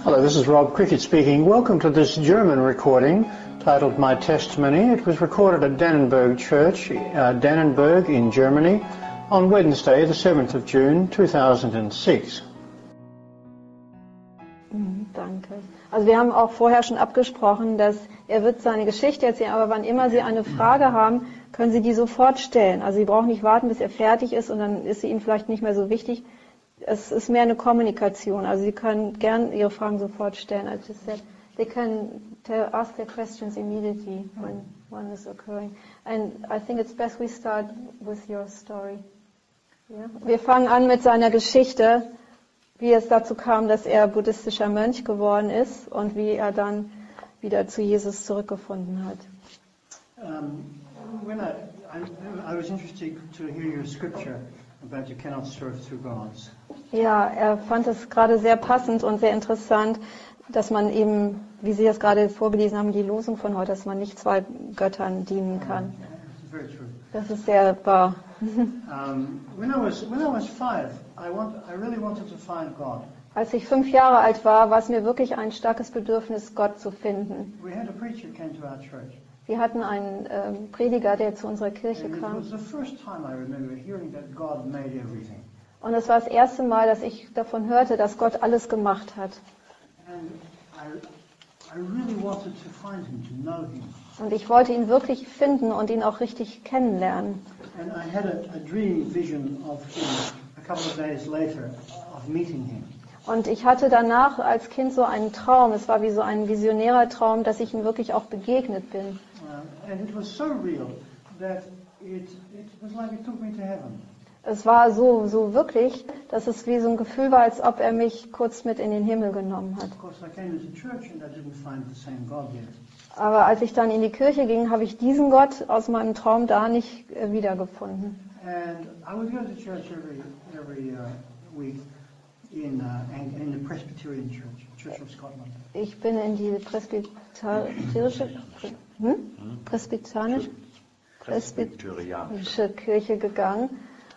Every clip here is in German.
Hello, this is Rob Cricket speaking. Welcome to this German recording titled My Testimony. It was recorded at Dannenberg Church, Dannenberg in Germany, on Wednesday, the 7th of June 2006. Danke. Also wir haben auch vorher schon abgesprochen, dass er wird seine Geschichte erzählen, aber wann immer Sie eine Frage haben, können Sie die sofort stellen. Also Sie brauchen nicht warten, bis er fertig ist und dann ist sie Ihnen vielleicht nicht mehr so wichtig. Es ist mehr eine Kommunikation. Also Sie können gern Ihre Fragen sofort stellen. I just said they can ask their questions immediately when one is occurring. And I think it's best we start with your story. Yeah. Wir fangen an mit seiner Geschichte, wie es dazu kam, dass er buddhistischer Mönch geworden ist und wie er dann wieder zu Jesus zurückgefunden hat. When I was interested to hear your scripture about you cannot serve two gods. Ja, er fand es gerade sehr passend und sehr interessant, dass man eben, wie Sie es gerade vorgelesen haben, die Losung von heute, dass man nicht zwei Göttern dienen kann. Very true. Das ist sehr wahr. When I was 5, I really wanted to find God. Als ich 5 Jahre alt war, war es mir wirklich ein starkes Bedürfnis, Gott zu finden. We had a preacher came to our church. Wir hatten einen Prediger, der zu unserer Kirche And it kam. was the first time I remember hearing that God made everything. Und es war das erste Mal, dass ich davon hörte, dass Gott alles gemacht hat. And I really wanted to find him, to know him. Und ich wollte ihn wirklich finden und ihn auch richtig kennenlernen. And I had a dream vision of him a couple of days later, of meeting him. Und ich hatte danach als Kind so einen Traum, es war wie so ein visionärer Traum, dass ich ihm wirklich auch begegnet bin. And it was so real that it was like it took me to heaven. Es war so wirklich, dass es wie so ein Gefühl war, als ob er mich kurz mit in den Himmel genommen hat. Of course, I came into church and I didn't find the same God yet. Aber als ich dann in die Kirche ging, habe ich diesen Gott aus meinem Traum da nicht wiedergefunden. And I would go to church every week in the Presbyterian Church of Scotland. Ich bin in die presbyterianische Kirche gegangen.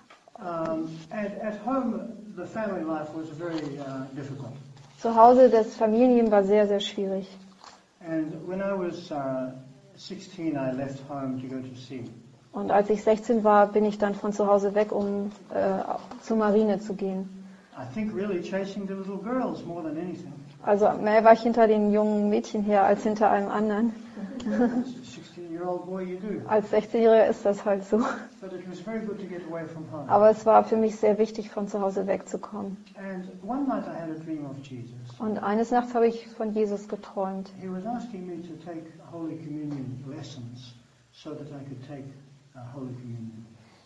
At home, the family life was very difficult. Zu Hause, das Familienleben war sehr, sehr schwierig. And when I was 16, I left home to go to sea. Und als ich 16 war, bin ich dann von zu Hause weg, um zur Marine zu gehen. I think really chasing the little girls more than anything. Also mehr war ich hinter den jungen Mädchen her als hinter einem anderen. As a 16-year-old boy you do. Als 16-Jähriger ist das halt so. But it was very good to get away from home. Aber es war für mich sehr wichtig, von zu Hause wegzukommen. And one night I had a dream of Jesus. Und eines Nachts habe ich von Jesus geträumt. He was asking me to take Holy Communion lessons so that I could take Holy Communion.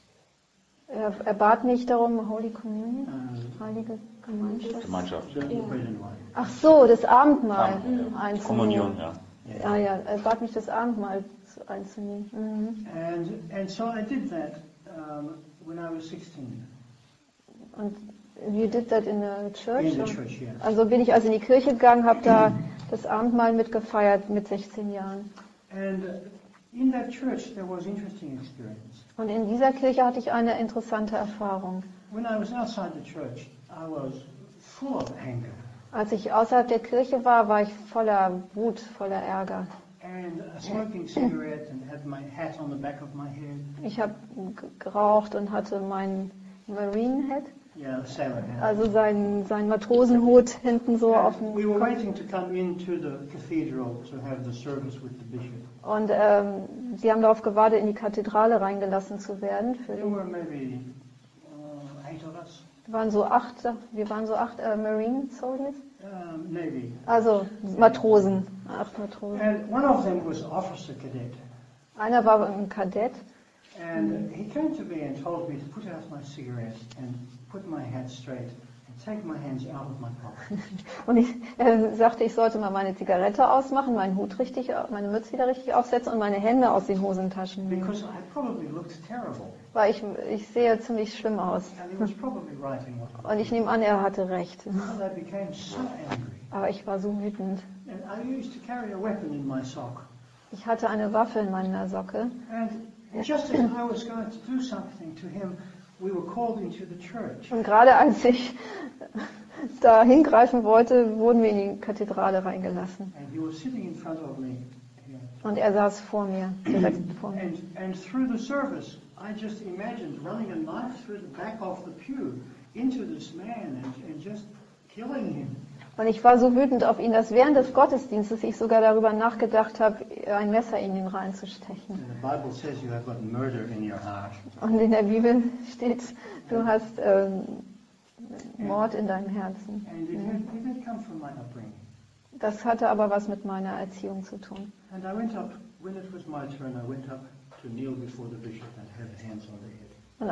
Er bat mich darum, Holy Communion, Heilige Gemeinschaft. The bread and wine. Ach so, das Abendmahl einzunehmen. Kommunion, ja. Ah ja, er bat mich, das Abendmahl einzunehmen. Mhm. And so I did that when I was 16. Und you did that in the church? In the church, yeah. Also bin ich also in die Kirche gegangen, habe da das Abendmahl mitgefeiert mit 16 Jahren. And in that church there was interesting experience. Und in dieser Kirche hatte ich eine interessante Erfahrung. When I was outside the church, I was full of anger. Als ich außerhalb der Kirche war, war ich voller Wut, voller Ärger. And smoking cigarette and had my hat on the back of my head. Ich habe geraucht und hatte meinen Marine Hat, Yeah, the sailor hat. also seinen Matrosenhut hinten so auf dem We were Kopf. waiting to come into the cathedral to have the service with the bishop. Und sie haben darauf gewartet, in die Kathedrale reingelassen zu werden. There were maybe 8 of us. Wir waren so acht Marine Soldiers. Navy. Also Matrosen, 8 Matrosen. And one of them was officer cadet. Einer war ein Kadett And he came to me and told me to put out my cigarette and put my hat straight and take my hands out of my pocket. und er sagte, ich sollte mal meine Zigarette ausmachen, meinen Hut richtig, meine Mütze wieder richtig aufsetzen und meine Hände aus den Hosentaschen nehmen. Because I probably looked terrible. Weil ich sehe ziemlich schlimm aus. And he was probably right in what he Und ich nehme an, er hatte recht. And I became so angry. Aber ich war so wütend. And I used to carry a weapon in my sock. Ich hatte eine Waffe in meiner Socke. And just as I was going to do something to him, we were called into the church. Und gerade als ich da hingreifen wollte, wurden wir in die Kathedrale reingelassen. And he was sitting in front of me here. Und er saß vor mir, direkt vor mir. And through the service, I just imagined running a knife through the back of the pew into this man and just killing him. Und ich war so wütend auf ihn, dass während des Gottesdienstes ich sogar darüber nachgedacht habe, ein Messer in ihn reinzustechen. And the Bible says you have got murder in your heart. Und in der Bibel steht, du hast Mord in deinem Herzen. And it had come from my upbringing. Das hatte aber was mit meiner Erziehung zu tun. And I went up, when it was my turn, I went up to kneel before the bishop and have hands on the head. Und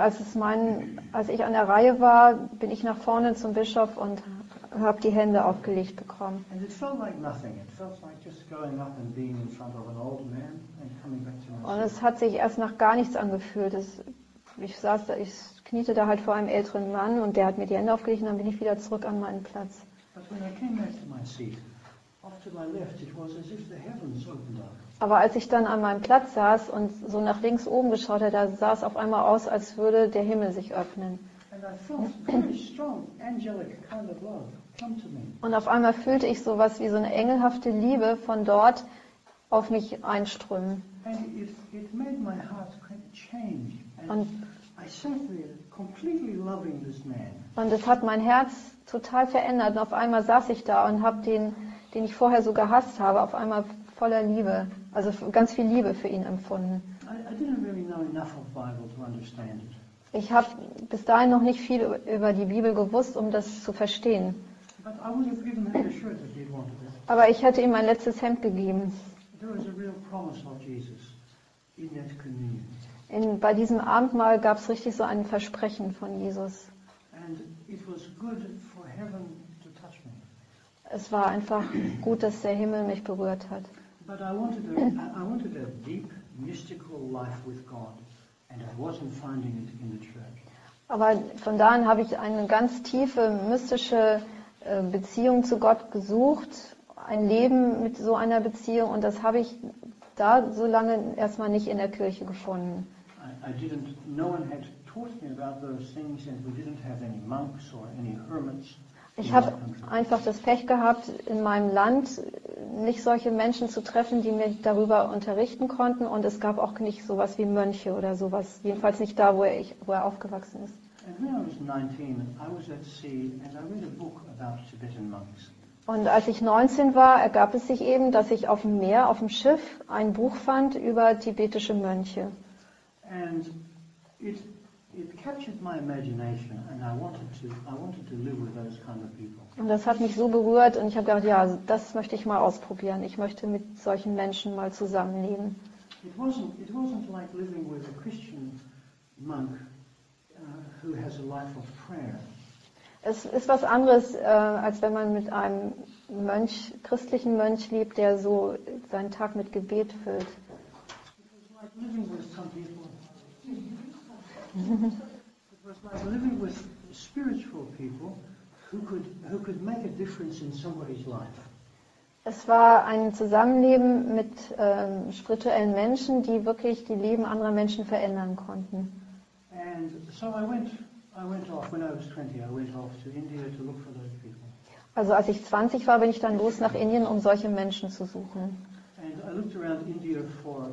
als ich an der Reihe war, bin ich nach vorne zum Bischof und habe die Hände aufgelegt bekommen. And it felt like nothing. It felt like just going up and being in front of an old man and coming back to my Und seat. es hat sich erst nach gar nichts angefühlt. Ich kniete da halt vor einem älteren Mann und der hat mir die Hände aufgelegt und dann bin ich wieder zurück an meinen Platz. But when I came back to my seat, off to my left, it was as if the heavens opened up. Aber als ich dann an meinem Platz saß und so nach links oben geschaut habe, da sah es auf einmal aus, als würde der Himmel sich öffnen. And I felt very strong, angelic kind of love come to me. Und auf einmal fühlte ich sowas wie so eine engelhafte Liebe von dort auf mich einströmen. And it made my heart change. And Und, I sat there completely loving this man. und es hat mein Herz total verändert. Und auf einmal saß ich da und habe den ich vorher so gehasst habe, auf einmal voller Liebe, also ganz viel Liebe für ihn empfunden. I didn't really know enough of Bible to understand it. Ich habe bis dahin noch nicht viel über die Bibel gewusst, um das zu verstehen. But I would have given him the shirt if he'd wanted it. Aber ich hätte ihm mein letztes Hemd gegeben. There was a real promise of Jesus in that communion. Bei diesem Abendmahl gab es richtig so ein Versprechen von Jesus. And it was good for heaven to touch me. Es war einfach gut, dass der Himmel mich berührt hat. But I wanted a deep, mystical life with God. And I wasn't finding it in the church. Aber von da an habe ich eine ganz tiefe, mystische Beziehung zu Gott gesucht. Ein Leben mit so einer Beziehung. Und das habe ich da so lange erstmal nicht in der Kirche gefunden. No one had taught me about those things, and we didn't have any monks or any hermits. Ich habe einfach das Pech gehabt, in meinem Land nicht solche Menschen zu treffen, die mir darüber unterrichten konnten. Und es gab auch nicht sowas wie Mönche oder sowas. Jedenfalls nicht da, wo er aufgewachsen ist. Und als ich 19 war, ergab es sich eben, dass ich auf dem Meer, auf dem Schiff, ein Buch fand über tibetische Mönche. And it captured my imagination, and I wanted to live with those kind of people. Und das hat mich so berührt und ich habe gedacht, ja, das möchte ich mal ausprobieren. Ich möchte mit solchen Menschen mal zusammenleben. It wasn't like living with a Christian monk who has a life of prayer. Es ist was anderes, als wenn man mit einem christlichen Mönch lebt, der so seinen Tag mit Gebet füllt. It was like living with some people. It was like living with spiritual people who could make a difference in somebody's life. Es war ein Zusammenleben mit spirituellen Menschen, die wirklich die Leben anderer Menschen verändern konnten. And so I went off when I was 20. I went off to India to look for those people. Also als ich 20 war, bin ich dann los nach Indien, um solche Menschen zu suchen. And I looked around India for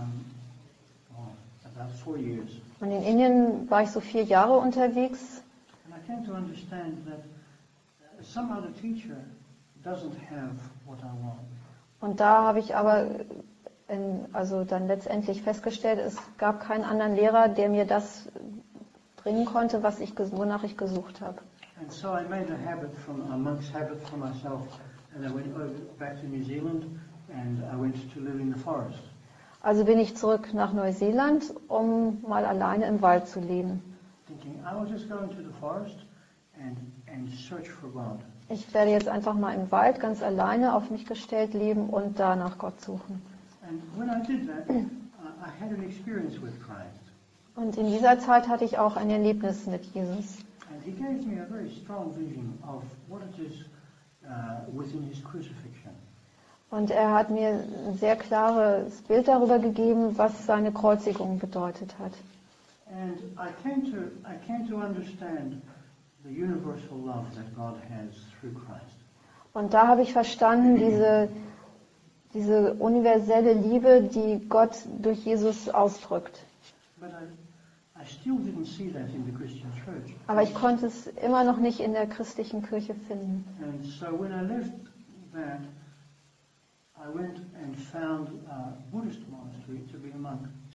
about 4 years. Und in Indien war ich so 4 Jahre unterwegs. And I came to understand that some other teacher doesn't have what I want. Und da habe ich aber dann letztendlich festgestellt, es gab keinen anderen Lehrer, der mir das bringen konnte, wonach ich gesucht habe. And so I made a monk's habit for myself, and I went back to New Zealand, and I went to live in the forest. Also bin ich zurück nach Neuseeland, um mal alleine im Wald zu leben. Thinking I will just go into the forest and search for God. Ich werde jetzt einfach mal im Wald ganz alleine auf mich gestellt leben und da nach Gott suchen. And when I did that, I had an experience with Christ. Und in dieser Zeit hatte ich auch ein Erlebnis mit Jesus. And he gave me a very strong vision of what it is within his crucifixion. Und er hat mir ein sehr klares Bild darüber gegeben, was seine Kreuzigung bedeutet hat. And I came to understand the universal love that God has through Christ. Und da habe ich verstanden, diese universelle Liebe, die Gott durch Jesus ausdrückt. But I still didn't see that in the Christian church. Aber ich konnte es immer noch nicht in der christlichen Kirche finden. And so when I left that, I went and found a Buddhist monastery to be a monk.